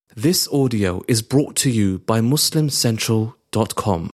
This audio is brought to you by MuslimCentral.com.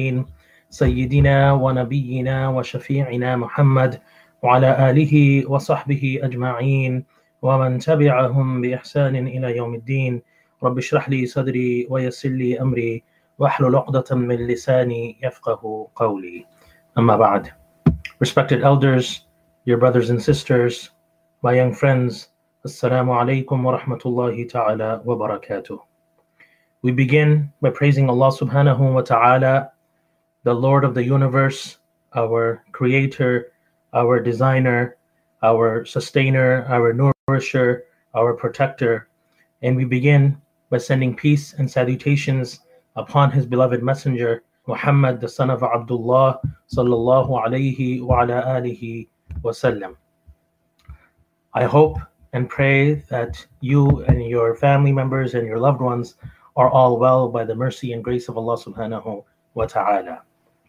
سيدنا ونبينا وشفيعنا محمد وعلى آله وصحبه أجمعين ومن تبعهم بإحسان إلى يوم الدين. رب اشرح لي صدري ويسر لي أمري واحلل عقدة من لساني يفقه قولي. أما بعد. Respected elders, dear brothers and sisters, my young friends, Assalamu alaikum wa rahmatullahi ta'ala wa barakatuh. We begin by praising Allah subhanahu wa ta'ala, the Lord of the universe, our creator, our designer, our sustainer, our nourisher, our protector. And we begin by sending peace and salutations upon his beloved messenger, Muhammad, the son of Abdullah, sallallahu alayhi wa ala alihi wa sallam. I hope and pray that you and your family members and your loved ones are all well by the mercy and grace of Allah subhanahu wa ta'ala.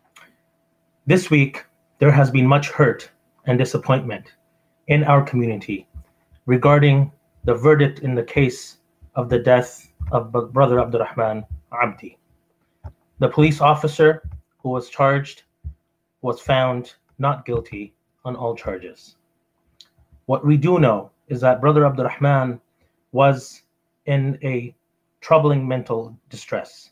This week, there has been much hurt and disappointment in our community regarding the verdict in the case of the death of Brother Abdurrahman Abdi. The police officer who was charged was found not guilty on all charges. What we do know is that Brother Abdurrahman was in a troubling mental distress.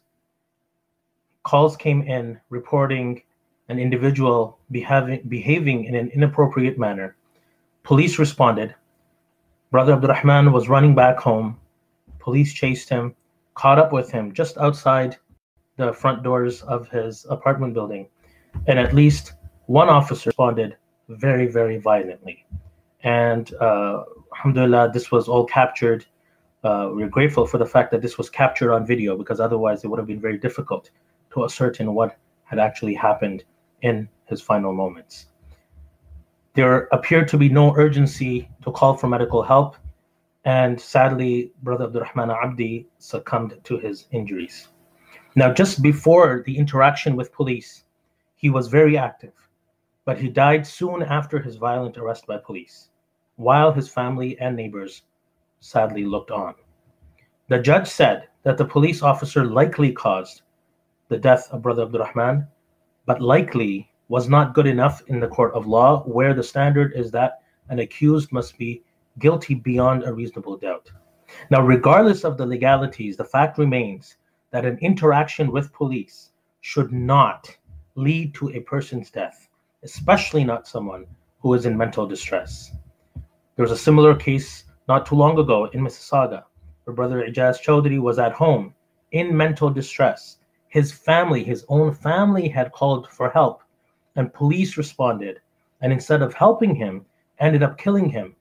Calls came in reporting an individual behaving in an inappropriate manner. Police responded. Brother Abdurrahman was running back home. Police chased him, caught up with him just outside the front doors of his apartment building. And at least one officer responded very, very violently. And alhamdulillah, this was all captured. We're grateful for the fact that this was captured on video, because otherwise it would have been very difficult to ascertain what had actually happened in his final moments. There appeared to be no urgency to call for medical help, and sadly, Brother Abdurrahman Abdi succumbed to his injuries. Now, just before the interaction with police, he was very active, but he died soon after his violent arrest by police, while his family and neighbors sadly looked on. The judge said that the police officer likely caused the death of Brother Abdurrahman, but likely was not good enough in the court of law, where the standard is that an accused must be guilty beyond a reasonable doubt. Now, regardless of the legalities, the fact remains that an interaction with police should not lead to a person's death, especially not someone who is in mental distress. There was a similar case not too long ago in Mississauga, where Brother Ijaz Chowdhury was at home in mental distress. His family, his own family, had called for help, and police responded, and instead of helping him, ended up killing him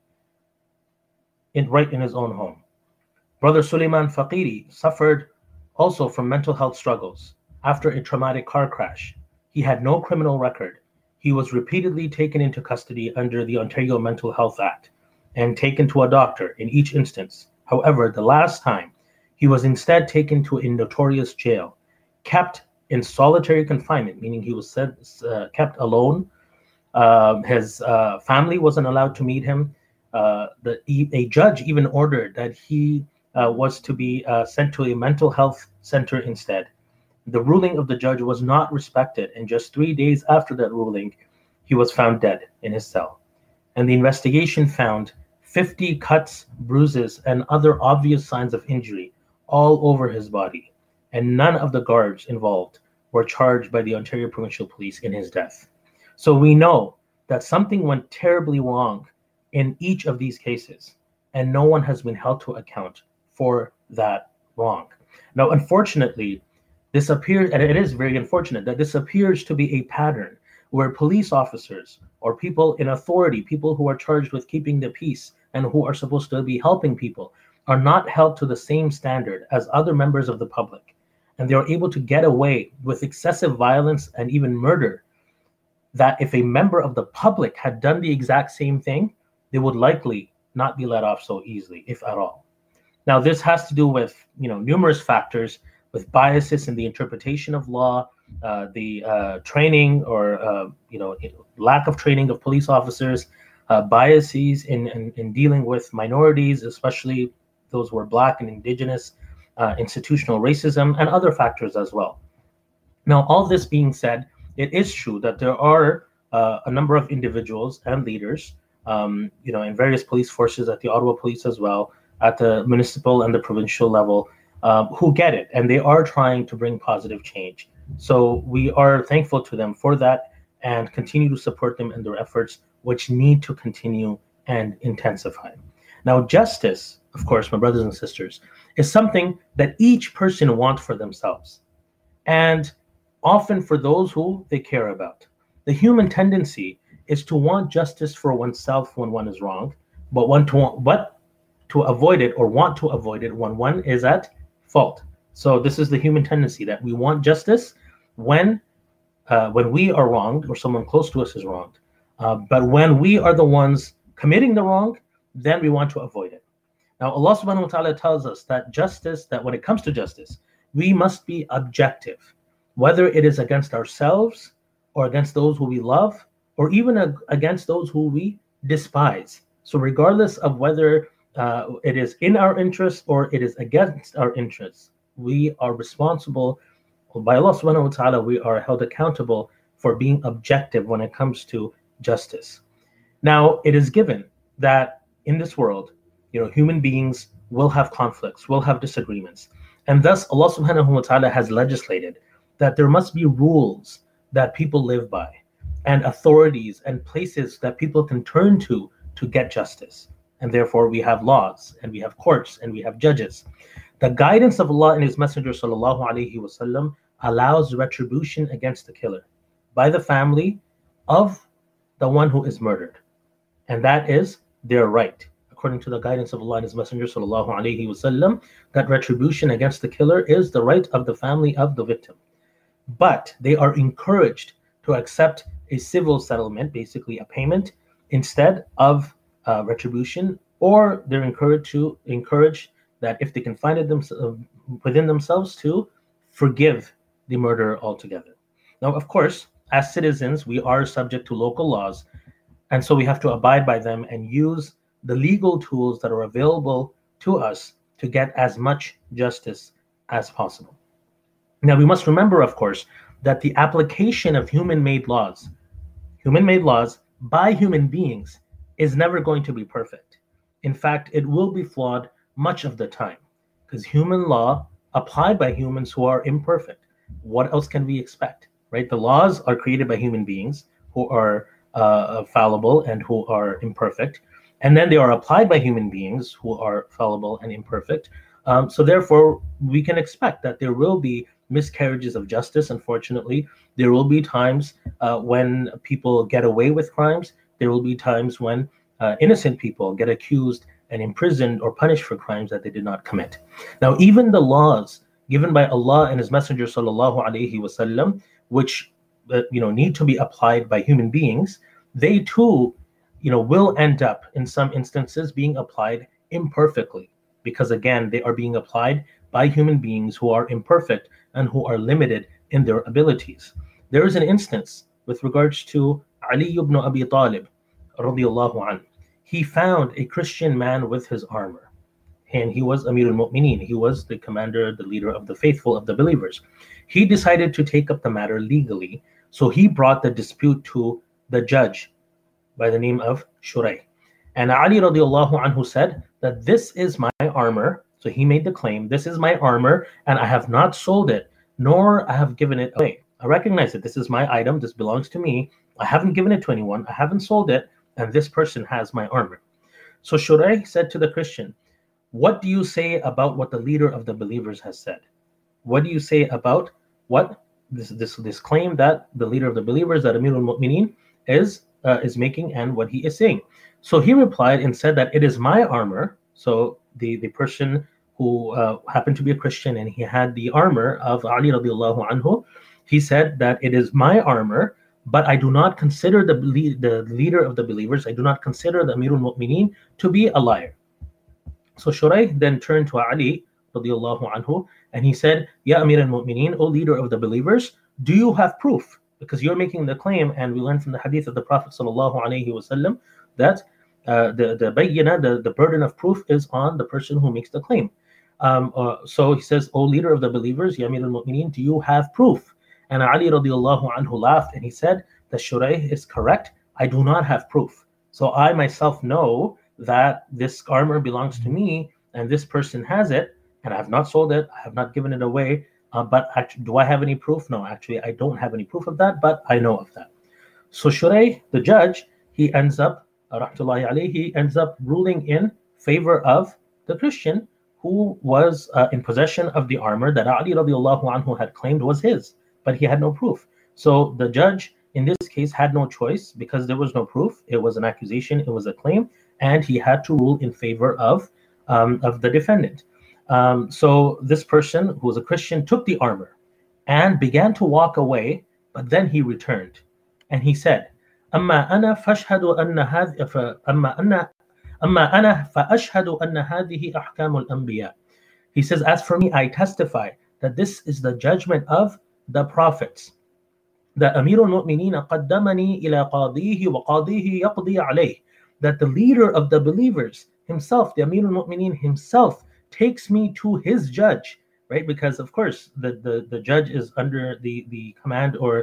right in his own home. Brother Suleiman Faqiri suffered also from mental health struggles after a traumatic car crash. He had no criminal record. He was repeatedly taken into custody under the Ontario Mental Health Act and taken to a doctor in each instance. However, the last time, he was instead taken to a notorious jail, kept in solitary confinement, meaning he was kept alone. His family wasn't allowed to meet him. A judge even ordered that he was to be sent to a mental health center instead. The ruling of the judge was not respected, and just 3 days after that ruling, he was found dead in his cell. And the investigation found 50 cuts, bruises, and other obvious signs of injury all over his body, and none of the guards involved were charged by the Ontario Provincial Police in his death. So we know that something went terribly wrong in each of these cases, and no one has been held to account for that wrong. Now, unfortunately, this appears, and it is very unfortunate, that this appears to be a pattern where police officers or people in authority, people who are charged with keeping the peace and who are supposed to be helping people, are not held to the same standard as other members of the public. And they're able to get away with excessive violence and even murder, that if a member of the public had done the exact same thing, they would likely not be let off so easily, if at all. Now, this has to do with numerous factors, with biases in the interpretation of law, the training or lack of training of police officers, biases in dealing with minorities, especially those who are Black and Indigenous, institutional racism, and other factors as well. Now, all this being said, it is true that there are a number of individuals and leaders, in various police forces, at the Ottawa Police as well, at the municipal and the provincial level, who get it, and they are trying to bring positive change. So we are thankful to them for that and continue to support them in their efforts, which need to continue and intensify. Now, justice, of course, my brothers and sisters, is something that each person wants for themselves, and often for those who they care about. The human tendency is to want justice for oneself when one is wronged, but to avoid it, or want to avoid it when one is at fault. So this is the human tendency, that we want justice when we are wronged or someone close to us is wronged. But when we are the ones committing the wrong, then we want to avoid it. Now, Allah subhanahu wa ta'ala tells us that when it comes to justice, we must be objective, whether it is against ourselves or against those who we love, or even against those who we despise. So regardless of whether it is in our interests or it is against our interests, we are responsible by Allah subhanahu wa ta'ala. We are held accountable for being objective when it comes to justice. Now, it is given that in this world, human beings will have conflicts, will have disagreements. And thus, Allah subhanahu wa ta'ala has legislated that there must be rules that people live by, and authorities and places that people can turn to get justice. And therefore, we have laws, and we have courts, and we have judges. The guidance of Allah and His Messenger sallallahu alaihi wasallam allows retribution against the killer by the family of the one who is murdered. And that is their right, according to the guidance of Allah and His Messenger sallallahu alaihi wasallam, that retribution against the killer is the right of the family of the victim. But they are encouraged to accept a civil settlement, basically a payment, instead of retribution, or they're encouraged that if they can find it within themselves, to forgive the murderer altogether. Now, of course, as citizens, we are subject to local laws, and so we have to abide by them and use the legal tools that are available to us to get as much justice as possible. Now, we must remember, of course, that the application of human-made laws by human beings, is never going to be perfect. In fact, it will be flawed much of the time, because human law applied by humans who are imperfect. What else can we expect, right? The laws are created by human beings who are fallible and who are imperfect, and then they are applied by human beings who are fallible and imperfect. So therefore, we can expect that there will be miscarriages of justice. Unfortunately, there will be times when people get away with crimes. There will be times when innocent people get accused and imprisoned or punished for crimes that they did not commit. Now, even the laws given by Allah and His Messenger sallallahu alaihi wasallam, which need to be applied by human beings, they too, will end up in some instances being applied imperfectly, because again, they are being applied by human beings who are imperfect and who are limited in their abilities. There is an instance with regards to Ali ibn Abi Talib radiyallahu anhu. He found a Christian man with his armor, and he was Amir al-Mu'mineen. He was the commander, the leader of the faithful, of the believers. He decided to take up the matter legally, so he brought the dispute to the judge by the name of Shurayh. And Ali radiyallahu anhu said that this is my armor. So he made the claim, this is my armor, and I have not sold it, nor I have given it away. I recognize that this is my item, this belongs to me. I haven't given it to anyone, I haven't sold it, and this person has my armor. So Shurayh said to the Christian, what do you say about what the leader of the believers has said? What do you say about what this claim that the leader of the believers, that Amir al-Mu'mineen, is making, and what he is saying? So he replied and said that it is my armor. So the person who happened to be a Christian, and he had the armor of Ali radiallahu anhu, he said that it is my armor, but I do not consider the leader of the believers, I do not consider the Amir al-Mu'mineen to be a liar. So Shurayh then turned to Ali radiallahu anhu, and he said, Ya Amir al-Mu'mineen, O leader of the believers, do you have proof? Because you're making the claim, and we learned from the hadith of the Prophet sallallahu alaihi wasallam that the bayyina, the burden of proof, is on the person who makes the claim. So he says, O leader of the believers, Ya Amir al-Mu'mineen, do you have proof? And Ali radiallahu anhu laughed and he said that Shuraih is correct. I do not have proof. So I myself know that this armor belongs to me and this person has it, and I have not sold it, I have not given it away. But actually, do I have any proof? No, actually, I don't have any proof of that, but I know of that. So Shuraih, the judge, he ends up, rahmatullahi alayhi, he ends up ruling in favor of the Christian who was in possession of the armor that Ali radiallahu anhu had claimed was his, but he had no proof. So the judge in this case had no choice because there was no proof. It was an accusation, it was a claim, and he had to rule in favor of the defendant. So this person who was a Christian took the armor and began to walk away, but then he returned and he said, أما أنا فأشهد أن هذه أحكام الأنبياء. He says, as for me, I testify that this is the judgment of the prophets. That Amir al-Mu'mineen قدمني إلى قاضيه وقاضيه يقضي عليه. That the leader of the believers himself, the Amir al-Mu'mineen himself, takes me to his judge, right? Because of course the judge is under the command, or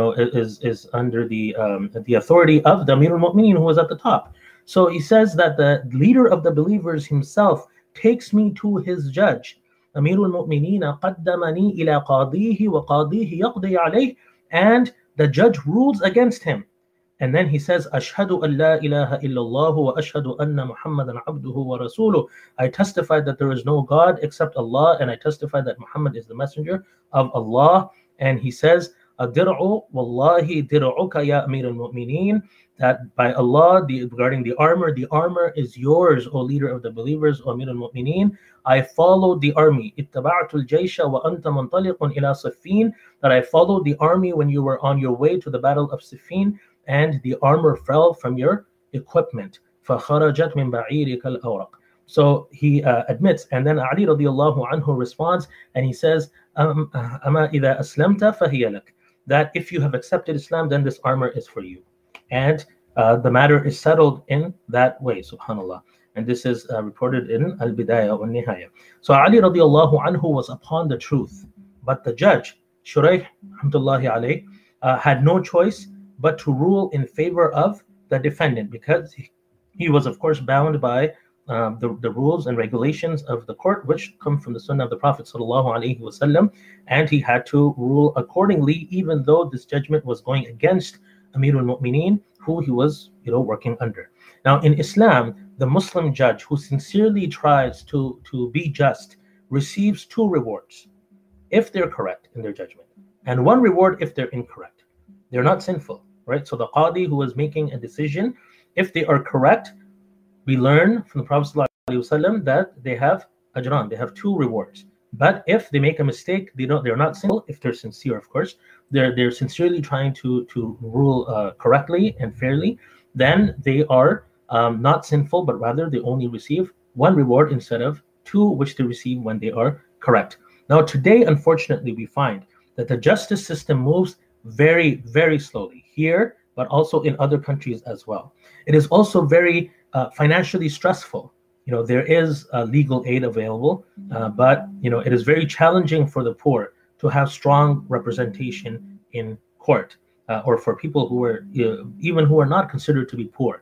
is under the authority of the Amir al-Mu'mineen who was at the top. So he says that the leader of the believers himself takes me to his judge. Amir al-Mu'mineen قدمني إلى قاضيه وقاضيه يقضي عليه, and the judge rules against him. And then he says, Ashhadu an la ilaha illallah wa ashhadu anna Muhammadan abduhu wa rasuluh. I testify that there is no God except Allah, and I testify that Muhammad is the messenger of Allah. And he says, Dir'u wallahi dir'uka ya Amir al-Mu'mineen, that by Allah, regarding the armor is yours, O leader of the believers, O Amir al-Mu'mineen. I followed the army. Ittaba'tu al-jaysha wa anta muntaliqun ila Siffin, that I followed the army when you were on your way to the battle of Siffin, and the armor fell from your equipment. فَخَرَجَتْ مِنْ بَعِيرِكَ الْأَوْرَقِ. So he admits, and then Ali radiallahu anhu responds, and he says, أَمَا إِذَا أَسْلَمْتَ فَهِيَ لَكَ. That if you have accepted Islam, then this armor is for you. And the matter is settled in that way, subhanAllah. And this is reported in Al-Bidayah wa Nihaya. So Ali radiallahu anhu was upon the truth, but the judge, Shuraih, rahmatullahi alayh, had no choice but to rule in favor of the defendant, because he was of course bound by the rules and regulations of the court, which come from the Sunnah of the Prophet sallallahu alaihi wasallam, and he had to rule accordingly, even though this judgment was going against Amir al-Mu'mineen, who he was working under. Now in Islam, the Muslim judge who sincerely tries to be just receives two rewards if they're correct in their judgment, and one reward if they're incorrect. They're not sinful, right? So the qadi who is making a decision, if they are correct, we learn from the Prophet ﷺ that they have ajran, they have two rewards. But if they make a mistake, they're not sinful. If they're sincere, of course, they're sincerely trying to rule correctly and fairly, then they are not sinful, but rather they only receive one reward instead of two, which they receive when they are correct. Now today, unfortunately, we find that the justice system moves very, very slowly here, but also in other countries as well. It is also very financially stressful. There is legal aid available, but it is very challenging for the poor to have strong representation in court, or for people who are even who are not considered to be poor.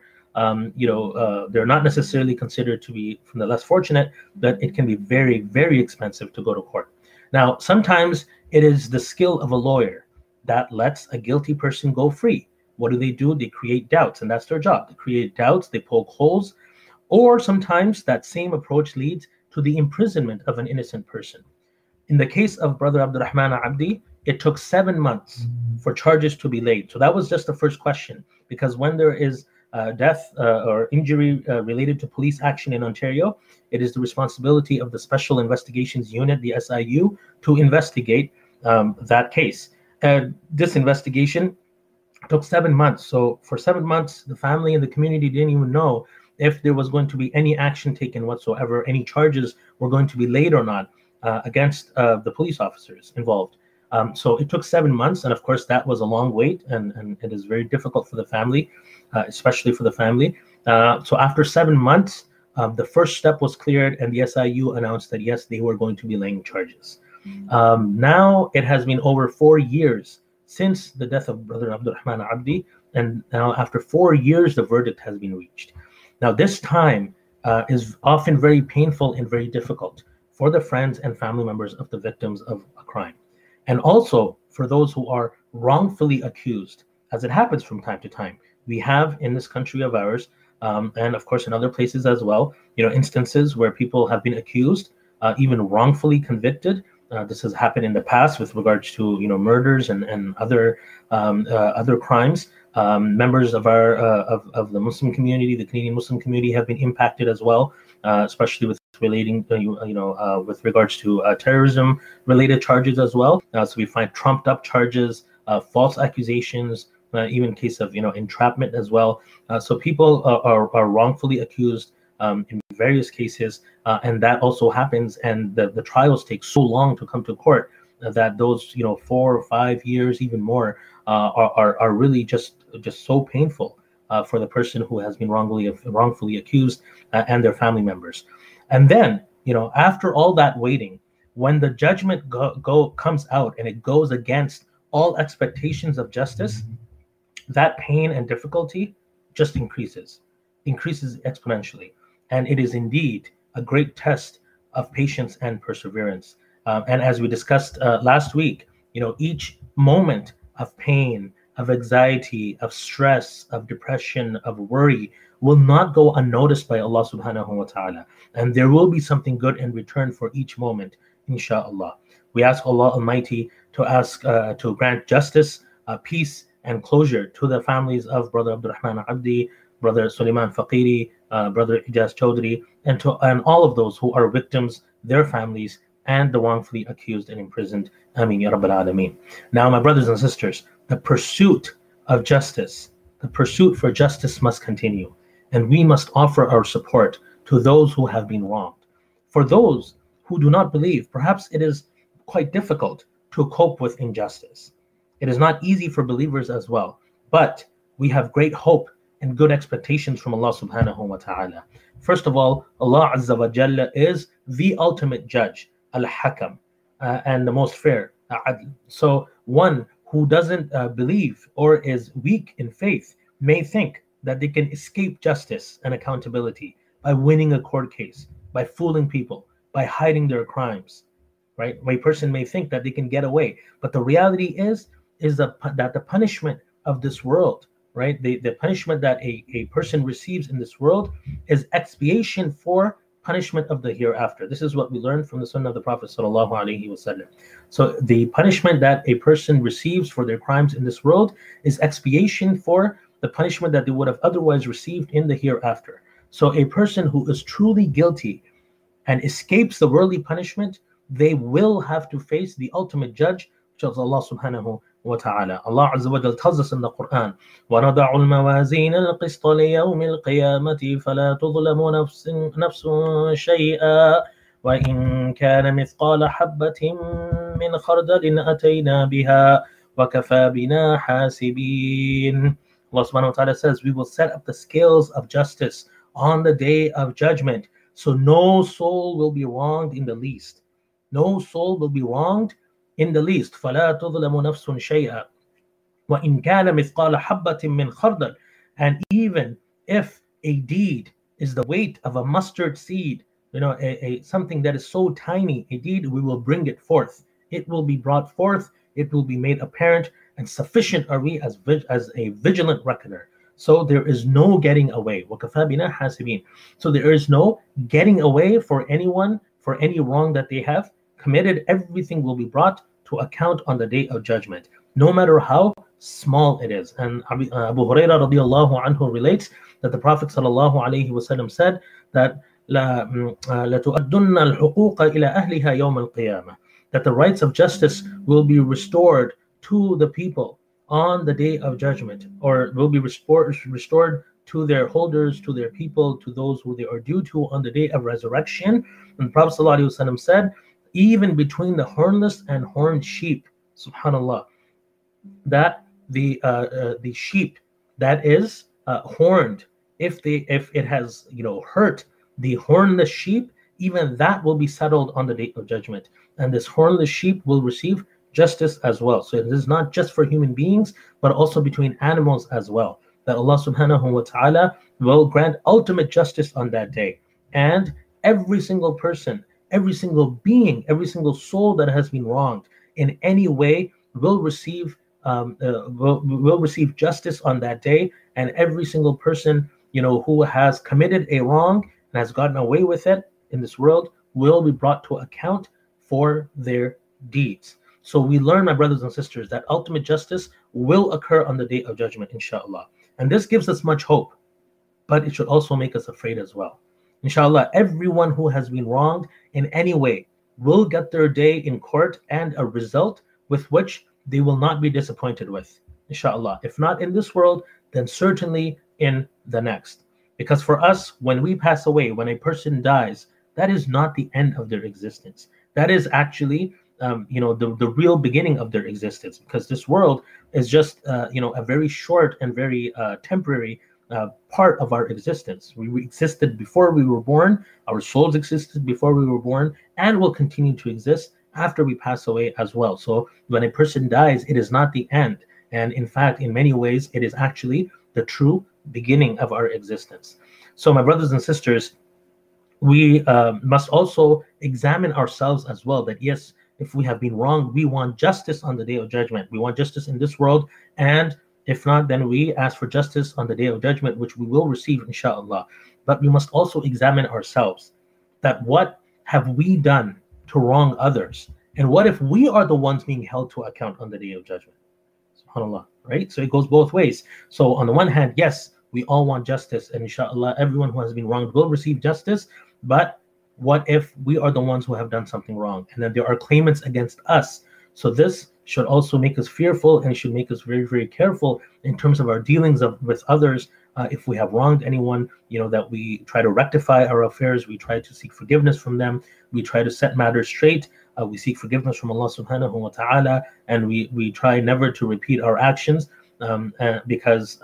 They're not necessarily considered to be from the less fortunate, but it can be very, very expensive to go to court. Now, sometimes it is the skill of a lawyer that lets a guilty person go free. What do? They create doubts, and that's their job. They create doubts, they poke holes, or sometimes that same approach leads to the imprisonment of an innocent person. In the case of Brother Abdurrahman Abdi, it took 7 months for charges to be laid. So that was just the first question, because when there is death or injury related to police action in Ontario, it is the responsibility of the Special Investigations Unit, the SIU, to investigate that case. This investigation took 7 months. So for 7 months, the family and the community didn't even know if there was going to be any action taken whatsoever, any charges were going to be laid or not against the police officers involved. So it took 7 months, and of course that was a long wait, and it is very difficult for the family, especially for the family. So after 7 months, The first step was cleared, and the SIU announced that yes, they were going to be laying charges. Now it has been over 4 years since the death of Brother Abdurrahman Abdi, and now after 4 years, the verdict has been reached. Now this time is often very painful and very difficult for the friends and family members of the victims of a crime, and also for those who are wrongfully accused, as it happens from time to time. We have in this country of ours, and of course in other places as well, instances where people have been accused, even wrongfully convicted. This has happened in the past with regards to murders and other crimes. Members of our of the Muslim community, the Canadian Muslim community, have been impacted as well, especially with with regards to terrorism related charges as well. So we find trumped up charges, false accusations, even in case of entrapment as well. So people are wrongfully accused in various cases, and that also happens. And the trials take so long to come to court that those 4 or 5 years, even more, are really just so painful for the person who has been wrongfully accused and their family members. And then after all that waiting, when the judgment comes out and it goes against all expectations of justice, that pain and difficulty just increases exponentially. And it is indeed a great test of patience and perseverance. And as we discussed last week, each moment of pain, of anxiety, of stress, of depression, of worry will not go unnoticed by Allah subhanahu wa ta'ala. And there will be something good in return for each moment, inshallah. We ask Allah Almighty to grant justice, peace, and closure to the families of Brother Abdurrahman Abdi, Brother Suleiman Faqiri, Brother Ijaz Chaudhry, and all of those who are victims, their families, and the wrongfully accused and imprisoned. Ameen ya Rabbil Alameen. Now, my brothers and sisters, the pursuit of justice, the pursuit for justice must continue, and we must offer our support to those who have been wronged. For those who do not believe, perhaps it is quite difficult to cope with injustice. It is not easy for believers as well, but we have great hope and good expectations from Allah subhanahu wa ta'ala. First of all, Allah Azza wa Jalla is the ultimate judge, Al-Hakam, and the most fair, Adl. So one who doesn't believe or is weak in faith may think that they can escape justice and accountability by winning a court case, by fooling people, by hiding their crimes, right? A person may think that they can get away, but the reality is that the punishment of this world, right? The punishment that a person receives in this world is expiation for punishment of the hereafter. This is what we learned from the Sunnah of the Prophet sallallahu alaihi wasallam. So the punishment that a person receives for their crimes in this world is expiation for the punishment that they would have otherwise received in the hereafter. So a person who is truly guilty and escapes the worldly punishment, they will have to face the ultimate judge, which is Allah subhanahu wa ta'ala. Allah Azza wa Jalla tells us in the Quran, وَنَضَعُ الْمَوَازِينَ الْقِسْطَ لِيَوْمِ الْقِيَامَةِ فَلَا تُظْلَمُ نَفْسٌ شَيْئًا وَإِنْ كَانَ مِثْقَالَ حَبَّةٍ مِّنْ خَرْدَلٍ أَتَيْنَا بِهَا وَكَفَى بِنَا حَاسِبِينَ. Allah subhanahu wa ta'ala says, we will set up the scales of justice on the day of judgment, so no soul will be wronged in the least. No soul will be wronged in the least. فَلَا تُظْلَمُ نَفْسٌ شَيْئًا وَإِنْ كَانَ مِثْقَالَ حَبَّةٍ مِّنْ خَرْدَلٍ. And even if a deed is the weight of a mustard seed, something that is so tiny, a deed, we will bring it forth. It will be brought forth. It will be made apparent, and sufficient are we as a vigilant reckoner. So there is no getting away. وَكَفَى بِنَا حَاسِبِينَ. So there is no getting away for anyone for any wrong that they have committed. Everything will be brought to account on the day of judgment, no matter how small it is. And Abu Hurairah radiallahu anhu relates that the Prophet sallallahu alaihi wasallam said that لَتُؤَدُّنَّ الْحُقُوقَ إِلَى أَهْلِهَا يَوْمَ الْقِيَامَةِ, that the rights of justice will be restored to the people on the day of judgment, or will be restored to their holders, to their people, to those who they are due to on the day of resurrection. And the Prophet ﷺ said, even between the hornless and horned sheep, subhanallah, that the sheep that is horned, if it has hurt the hornless sheep, even that will be settled on the day of judgment. And this hornless sheep will receive justice as well. So it is not just for human beings, but also between animals as well. That Allah subhanahu wa ta'ala will grant ultimate justice on that day. And every single person, every single being, every single soul that has been wronged in any way will receive will receive justice on that day. And every single person, who has committed a wrong and has gotten away with it in this world will be brought to account for their deeds. So we learn, my brothers and sisters, that ultimate justice will occur on the day of judgment, inshallah. And this gives us much hope, but it should also make us afraid as well. Inshallah, everyone who has been wronged in any way will get their day in court and a result with which they will not be disappointed with, inshallah. If not in this world, then certainly in the next. Because for us, when we pass away, when a person dies, that is not the end of their existence. That is actually the real beginning of their existence, because this world is just a very short and very temporary part of our existence. We existed before we were born, our souls existed before we were born, and will continue to exist after we pass away as well. So when a person dies, it is not the end. And in fact, in many ways, it is actually the true beginning of our existence. So my brothers and sisters, we must also examine ourselves as well, that yes, if we have been wronged, we want justice on the day of judgment. We want justice in this world, and if not, then we ask for justice on the day of judgment, which we will receive, inshallah. But we must also examine ourselves, that what have we done to wrong others? And what if we are the ones being held to account on the day of judgment? SubhanAllah, right? So it goes both ways. So on the one hand, yes, we all want justice, and inshallah, everyone who has been wronged will receive justice. But what if we are the ones who have done something wrong, and then there are claimants against us? So this should also make us fearful, and should make us very, very careful in terms of our dealings with others. If we have wronged anyone, that we try to rectify our affairs, we try to seek forgiveness from them, we try to set matters straight, we seek forgiveness from Allah subhanahu wa ta'ala, and we try never to repeat our actions, because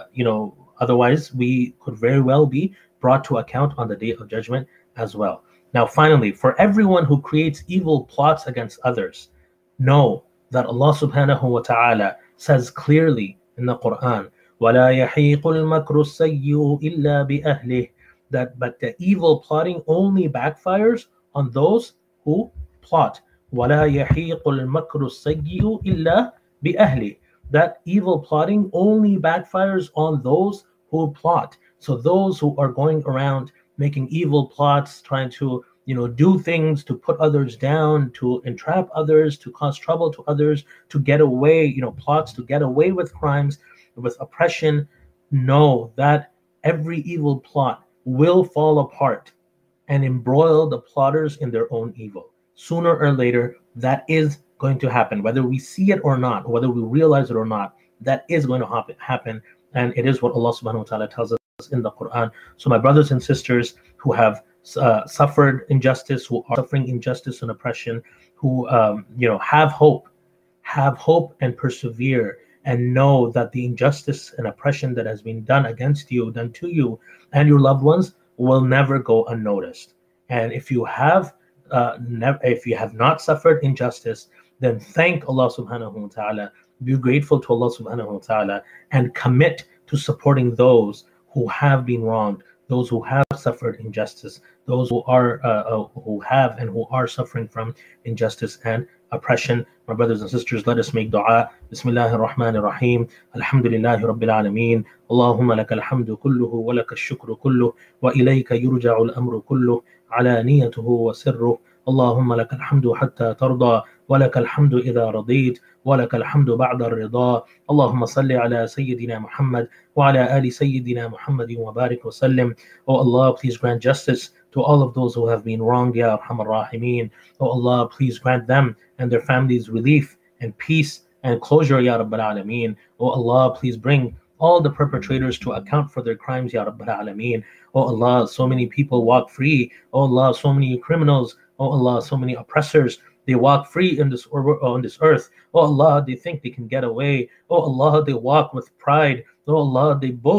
otherwise we could very well be brought to account on the day of judgment as well. Now finally, for everyone who creates evil plots against others, know that Allah subhanahu wa ta'ala says clearly in the Quran, وَلَا يَحِيقُ الْمَكْرُ السَّيِّئُ إِلَّا بِأَهْلِهِ, but the evil plotting only backfires on those who plot. وَلَا يَحِيقُ الْمَكْرُ السَّيِّئُ إِلَّا بِأَهْلِهِ, that evil plotting only backfires on those who plot. So those who are going around making evil plots, trying to do things to put others down, to entrap others, to cause trouble to others, to get away, plots to get away with crimes, with oppression, know that every evil plot will fall apart and embroil the plotters in their own evil. Sooner or later, that is going to happen, whether we see it or not, whether we realize it or not. That is going to happen, and it is what Allah subhanahu wa ta'ala tells us in the Quran. So my brothers and sisters who have suffered injustice, who are suffering injustice and oppression, who have hope and persevere, and know that the injustice and oppression that has been done against you, done to you and your loved ones, will never go unnoticed. And if you have not suffered injustice, then thank Allah subhanahu wa ta'ala, be grateful to Allah subhanahu wa ta'ala, and commit to supporting those who have been wronged, those who have suffered injustice, those who have and who are suffering from injustice and oppression. My brothers and sisters, let us make dua. Bismillahir Rahmanir Rahim. Alhamdulillahi Rabbil Alameen. Allahumma lakal hamdu kulluhu wa lakal shukru kulluhu wa ilayka yurja'u al-amru kulluhu alaniyatuhu wa sirruhu. Allahumma lakal hamdu hatta tarda wa lakal hamdu idha radit wa lakal hamdu ba'da ar-rida. Allahumma salli ala Sayyidina Muhammad wa ala ali Sayyidina Muhammadin wa barik wa sallim. Oh Allah, please grant justice to all of those who have been wronged, Ya Arhamar Rahimeen. Oh Allah, please grant them and their families relief and peace and closure, Ya Rabbal Alameen. Oh Allah, please bring all the perpetrators to account for their crimes, Ya Rabbal Alameen. Oh Allah, so many people walk free. Oh Allah, so many criminals. Oh Allah, so many oppressors. They walk free on this earth. Oh Allah, they think they can get away. Oh Allah, they walk with pride. Oh Allah, they boast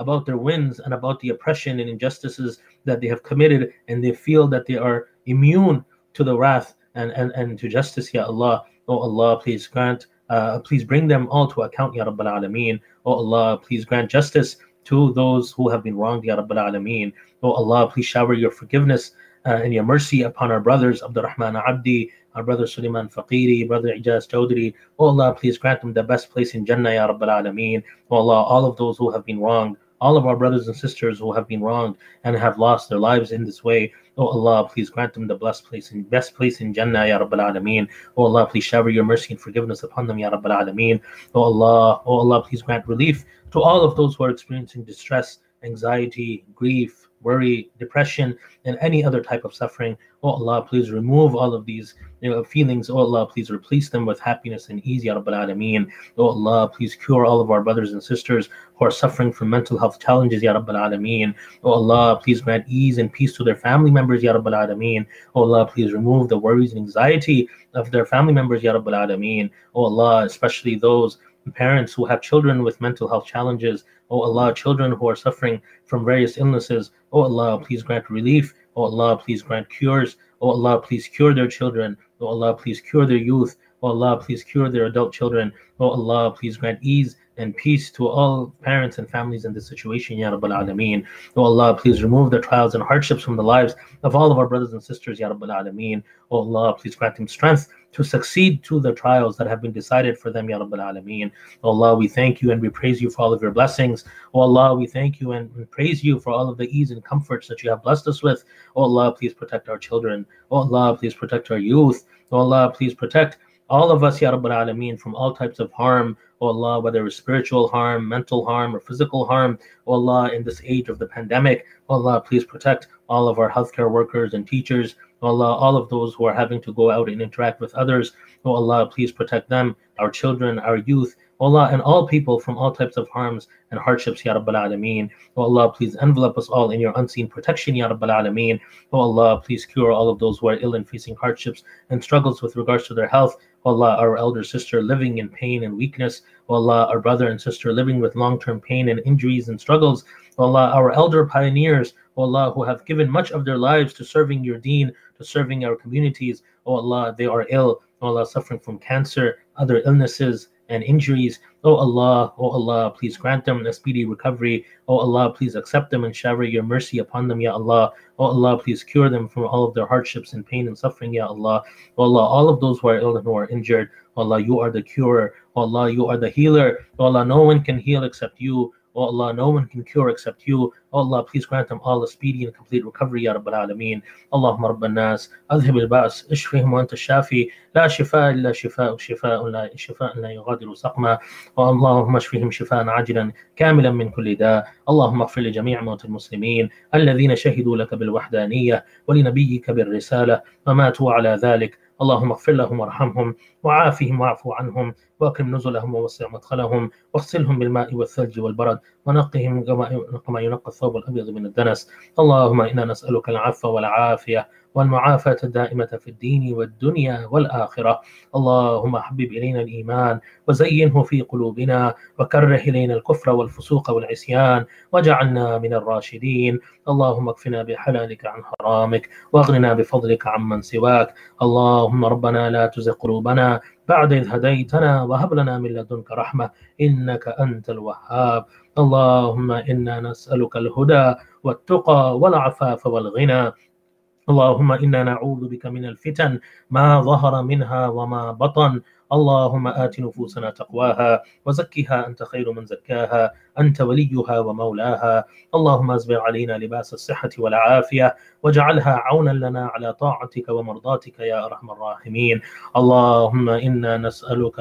about their wins and about the oppression and injustices that they have committed, and they feel that they are immune to the wrath and to justice, Ya Allah. Oh Allah, please please bring them all to account, Ya Rabbil Alameen. Oh Allah, please grant justice to those who have been wronged, Ya Rabbil Alameen. Oh Allah, please shower your forgiveness and your mercy upon our brothers Abdurrahman Abdi, our brother Suleiman Faqiri, brother Ijaz Chowdhury. Oh Allah, please grant them the best place in Jannah, Ya Rabbil Alameen. Oh Allah, all of those who have been wronged, all of our brothers and sisters who have been wronged and have lost their lives in this way, oh Allah, please grant them the best place in Jannah, Ya Rabbil Alameen. Oh Allah, please shower your mercy and forgiveness upon them, Ya Rabbil Alameen. Oh Allah, please grant relief to all of those who are experiencing distress, anxiety, grief, worry, depression, and any other type of suffering. Oh Allah, please remove all of these feelings. Oh Allah, please replace them with happiness and ease, Ya Rabbil Alameen. Oh Allah, please cure all of our brothers and sisters who are suffering from mental health challenges, Ya Rabbil Alameen. Oh Allah, please grant ease and peace to their family members, Ya Rabbil Alameen. Oh Allah, please remove the worries and anxiety of their family members, Ya Rabbil Alameen. Oh Allah, especially those parents who have children with mental health challenges. Oh Allah, children who are suffering from various illnesses. Oh Allah, please grant relief. Oh Allah, please grant cures. Oh Allah, please cure their children. Oh Allah, please cure their youth. Oh Allah, please cure their adult children. Oh Allah, please grant ease and peace to all parents and families in this situation, Ya Rabbil Alameen. Oh Allah, please remove the trials and hardships from the lives of all of our brothers and sisters, Ya Rabbil Alameen. Oh Allah, please grant them strength to succeed to the trials that have been decided for them, Ya Rabbil Alameen. Oh Allah, we thank you and we praise you for all of your blessings. Oh Allah, we thank you and praise you for all of the ease and comforts that you have blessed us with. Oh Allah, please protect our children. Oh Allah, please protect our youth. Oh Allah, please protect all of us, Ya Rabbil Alameen, from all types of harm. Oh Allah, whether it's spiritual harm, mental harm, or physical harm. Oh Allah, in this age of the pandemic, oh Allah, please protect all of our healthcare workers and teachers. Oh Allah, all of those who are having to go out and interact with others. Oh Allah, please protect them, our children, our youth. Oh Allah, and all people from all types of harms and hardships, Ya Rabbil Alameen. Oh Allah, please envelop us all in your unseen protection, Ya Rabbil Alameen. Oh Allah, please cure all of those who are ill and facing hardships and struggles with regards to their health. Oh Allah, our elder sister living in pain and weakness. Oh Allah, our brother and sister living with long-term pain and injuries and struggles. Oh Allah, our elder pioneers, oh Allah, who have given much of their lives to serving your deen, to serving our communities. Oh Allah, they are ill. Oh Allah, suffering from cancer, other illnesses and injuries. Oh Allah, please grant them a speedy recovery. Oh Allah, please accept them and shower your mercy upon them, Ya Allah. Oh Allah, please cure them from all of their hardships and pain and suffering, Ya Allah. Oh Allah, all of those who are ill and who are injured, oh Allah, you are the curer. Oh Allah, you are the healer. Oh Allah, no one can heal except you. Oh Allah, no one can cure except you. Oh Allah, please grant them all a speedy and complete recovery, Ya Rabbil Alameen. Allahumma Rabban Nas, adhib al-ba's, ishfihim wa anta shafi, la shifa illa shifa'u, shifa'an la yughadiru saqma, wa Allahumma ashfihim shifa'an ajilan, kamilan min kulli da. Allahumma aghfir li jami' mawt al-muslimin, alladhina shahidu laka bil-wahdaniyya, wa li nabiyyika bil-risala, wa matu ala dhalik. اللهم اغفر لهم وارحمهم وعافهم واعف عنهم واكرم نزلهم ووسع مدخلهم واغسلهم بالماء والثلج والبرد ونقهم كما ينقى الثوب الابيض من الدنس. اللهم انا نسالك العفو والعافيه والمعافاة الدائمة في الدين والدنيا والآخرة. اللهم حبب إلينا الإيمان وزينه في قلوبنا وكره إلينا الكفر والفسوق والعصيان واجعلنا من الراشدين. اللهم اكفنا بحلالك عن حرامك واغننا بفضلك عمن سواك. اللهم ربنا لا تزغ قلوبنا بعد إذ هديتنا وهب لنا من لدنك رحمة إنك أنت الوهاب. اللهم إنا نسألك الهدى والتقى والعفاف والغنى. اللهم إنا نعوذ بك من الفتن ما ظهر منها وما بطن. اللهم آت نفوسنا تقواها وزكها أنت خير من زكاها أنت وليها ومولاها. اللهم أسبغ علينا لباس الصحة والعافية واجعلها عونا لنا على طاعتك ومرضاتك يا أرحم الراحمين. اللهم إنا نسألك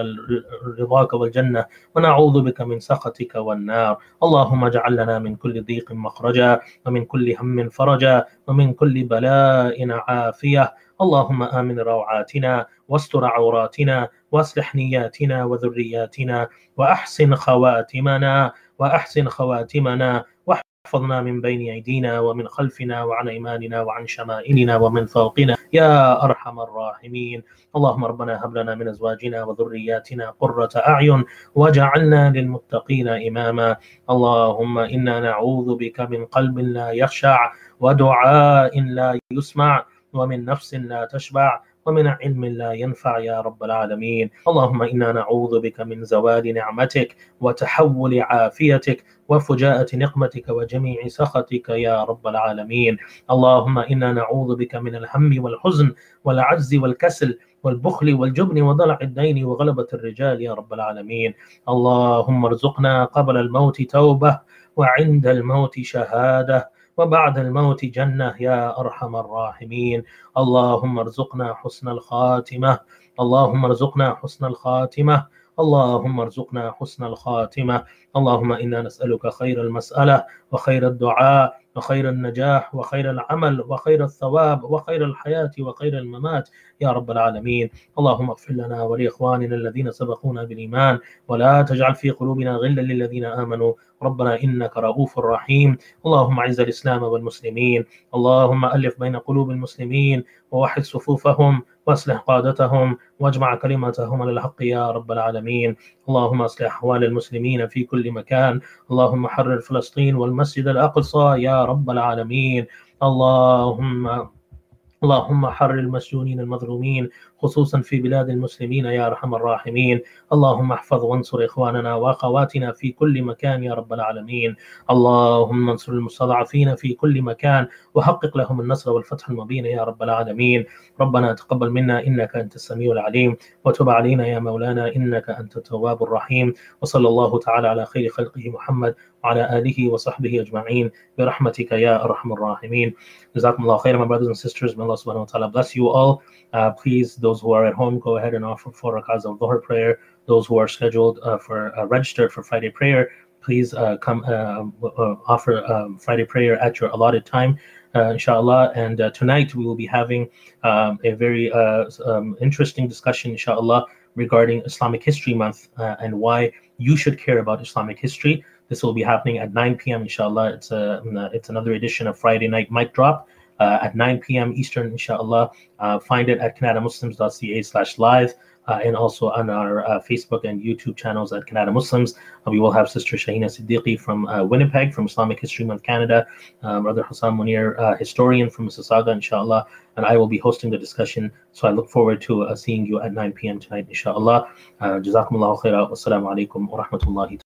رضاك والجنة ونعوذ بك من سخطك والنار. اللهم اجعل لنا من كل ضيق مخرجا ومن كل هم فرجا ومن كل بلاء عافية. اللهم آمن روعاتنا واستر عوراتنا واصلح نياتنا وذرياتنا وأحسن خواتمنا احفظنا من بين أيدينا ومن خلفنا وعن أيماننا وعن شمائلنا ومن فوقنا يا أرحم الراحمين. اللهم ربنا هب لنا من أزواجنا وذرياتنا قرة أعين واجعلنا للمتقين إماما. اللهم إنا نعوذ بك من قلب لا يخشع ودعاء لا يسمع ومن نفس لا تشبع ومن علم لا ينفع يا رب العالمين. اللهم إنا نعوذ بك من زوال نعمتك وتحول عافيتك وفجاءة نقمتك وجميع سخطك يا رب العالمين. اللهم إنا نعوذ بك من الهم والحزن والعجز والكسل والبخل والجبن وضلع الدين وغلبة الرجال يا رب العالمين. اللهم ارزقنا قبل الموت توبة وعند الموت شهادة وبعد الموت جنة يا أرحم الراحمين. اللهم ارزقنا حسن الخاتمة. اللهم ارزقنا حسن الخاتمة. اللهم ارزقنا حسن الخاتمة. اللهم إنا نسألك خير المسألة وخير الدعاء وخير النجاح وخير العمل وخير الثواب وخير الحياة وخير الممات يا رب العالمين. اللهم اغفر لنا ولإخواننا الذين سبقونا بالإيمان ولا تجعل في قلوبنا غلا للذين آمنوا ربنا إنك رؤوف رحيم. اللهم أعز الإسلام والمسلمين. اللهم ألف بين قلوب المسلمين ووحد صفوفهم واصلح قادتهم واجمع كلمتهم على الحق يا رب العالمين. اللهم اصلح أحوال المسلمين في كل مكان. اللهم حرر فلسطين والمسجد الأقصى يا رب العالمين. اللهم حرر المسجونين المظلومين خصوصا في بلاد المسلمين يا أرحم الراحمين. اللهم احفظ وانصر إخواننا وأخواتنا في كل مكان يا رب العالمين. اللهم انصر المستضعفين في كل مكان وحقق لهم النصر والفتح المبين يا رب العالمين. ربنا تقبل منا إنك أنت السميع العليم وتب علينا يا مولانا إنك أنت التواب الرحيم. وصلى الله تعالى على خير خلقه محمد وعلى آله وصحبه أجمعين برحمتك يا أرحم الراحمين. Jazakumullah khair, my brothers and sisters. May Allah subhanahu wa ta'ala bless you all. Please, those who are at home, go ahead and offer 4 rakats of Dhuhr prayer. Those who are scheduled registered for Friday prayer, please come offer Friday prayer at your allotted time, inshallah. And tonight we will be having a very interesting discussion, inshallah, regarding Islamic History Month and why you should care about Islamic history. This will be happening at 9 p.m. inshallah. It's another edition of Friday Night Mic Drop at 9 p.m. Eastern, inshallah. Find it at canadamuslims.ca/live and also on our Facebook and YouTube channels at Canada Muslims. We will have Sister Shahina Siddiqui from Winnipeg, from Islamic History Month Canada, Brother Hassan Munir, historian from Mississauga, inshallah, and I will be hosting the discussion. So I look forward to seeing you at 9 p.m. tonight, inshallah. Jazakumullahu khaira. Wassalamu alaikum wa rahmatullahi